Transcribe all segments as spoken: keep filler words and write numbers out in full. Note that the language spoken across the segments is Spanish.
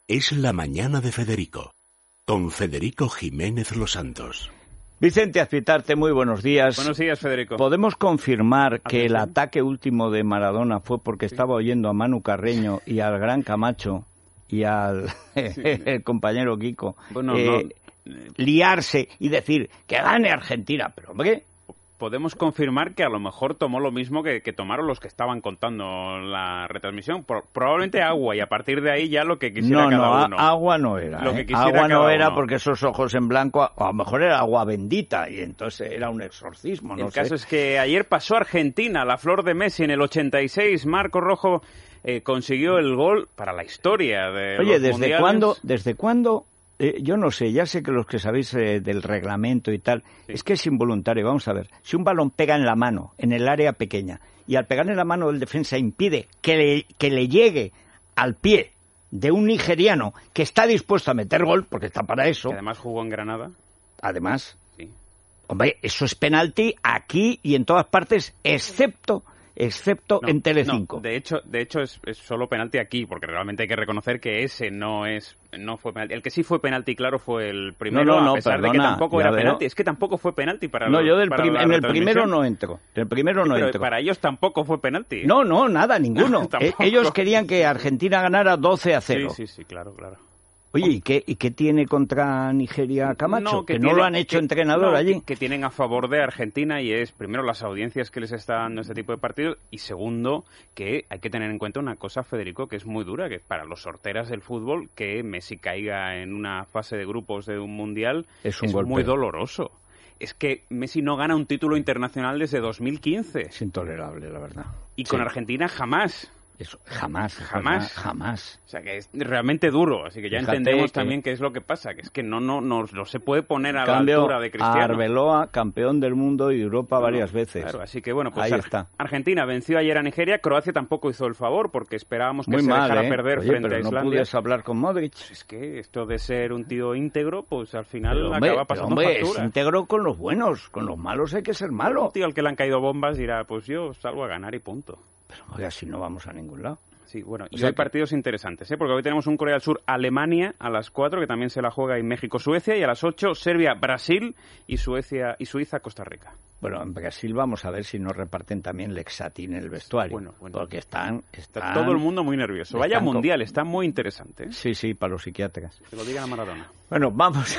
Es la mañana de Federico, con Federico Jiménez Los Santos. Vicente Azpitarte, muy buenos días. Buenos días, Federico. ¿Podemos confirmar Atención. que el ataque último de Maradona fue porque sí. estaba oyendo a Manu Carreño y al gran Camacho y al sí. el compañero Kiko bueno, eh, no... liarse y decir que gane Argentina? Pero, hombre... Podemos confirmar que a lo mejor tomó lo mismo que, que tomaron los que estaban contando la retransmisión. Pro, probablemente agua, y a partir de ahí ya lo que quisiera no, cada no, uno. agua no era. Lo que ¿eh? quisiera agua no cada era uno. Porque esos ojos en blanco, a lo mejor era agua bendita, y entonces era un exorcismo, no El sé. caso es que ayer pasó Argentina, la flor de Messi en el ochenta y seis. Marco Rojo eh, consiguió el gol para la historia de Oye, los ¿desde mundiales. cuándo, desde cuándo? Eh, yo no sé, ya sé que los que sabéis eh, del reglamento y tal, sí. es que es involuntario. Vamos a ver, si un balón pega en la mano, en el área pequeña, y al pegar en la mano el defensa impide que le, que le llegue al pie de un nigeriano que está dispuesto a meter gol, porque está para eso... Que además jugó en Granada. Además, sí. Hombre, eso es penalti aquí y en todas partes, excepto... excepto no, en Telecinco. No, de hecho, de hecho es, es solo penalti aquí, porque realmente hay que reconocer que ese no es no fue penalti. El que sí fue penalti, claro, fue el primero, no, no, no, a pesar perdona, de que tampoco era veo. penalti. Es que tampoco fue penalti para No, los, yo del para prim- en el primero no entro. El primero sí, no pero entro. Para ellos tampoco fue penalti. No, no, nada, ninguno. No, eh, ellos querían que Argentina ganara doce a cero. Sí, sí, sí, claro, claro. Oye, ¿y qué, ¿y qué tiene contra Nigeria Camacho? No, que, que tiene, no lo han hecho que, entrenador no, allí. Que, que tienen a favor de Argentina, y es, primero, las audiencias que les está dando este tipo de partidos, y segundo, que hay que tener en cuenta una cosa, Federico, que es muy dura, que para los sorteras del fútbol, que Messi caiga en una fase de grupos de un mundial es, un es muy doloroso. Es que Messi no gana un título internacional desde dos mil quince. Es intolerable, la verdad. Y sí. con Argentina jamás. Eso, jamás, jamás, jamás. O sea, que es realmente duro, así que ya Fíjate entendemos que... también qué es lo que pasa, que es que no no no, no se puede poner a Cambio, la altura de Cristiano. Arbeloa, campeón del mundo y Europa no, varias veces. Claro, así que bueno, pues ahí Ar- está. Argentina venció ayer a Nigeria, Croacia tampoco hizo el favor porque esperábamos que Muy se mal, dejara ¿eh? perder Oye, frente pero a Islandia. no pudies hablar con Modric. Pues es que esto de ser un tío íntegro, pues al final pero, hombre, acaba pasando pero, hombre, factura. Es íntegro con los buenos, con los malos hay que ser malo. Un tío al que le han caído bombas dirá, pues yo salgo a ganar y punto. Pero oye, así no vamos a ningún lado. Sí, bueno, o y sea hay que... partidos interesantes, ¿eh? Porque hoy tenemos un Corea del Sur Alemania a las cuatro, que también se la juega, en México Suecia, y a las ocho Serbia Brasil y Suecia y Suiza Costa Rica. Bueno, en Brasil vamos a ver si nos reparten también Lexatin en el vestuario, bueno, bueno. porque están, están... Está todo el mundo muy nervioso. Vaya mundial, con... está muy interesante, ¿eh? Sí, sí, para los psiquiatras. Que lo digan a Maradona. Bueno, vamos...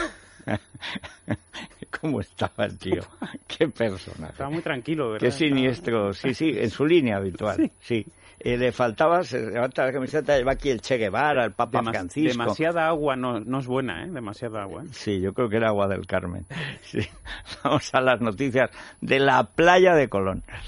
¿Cómo estaba el tío? Qué personaje. Estaba muy tranquilo, ¿verdad? Qué siniestro, sí, sí, en su línea habitual, sí. sí. Eh, le faltaba, se levanta la camiseta, lleva aquí el Che Guevara, el Papa Demas, Francisco. Demasiada agua no, no es buena, ¿eh? Demasiada agua. ¿eh? Sí, yo creo que era agua del Carmen. Sí. Vamos a las noticias de la playa de Colón.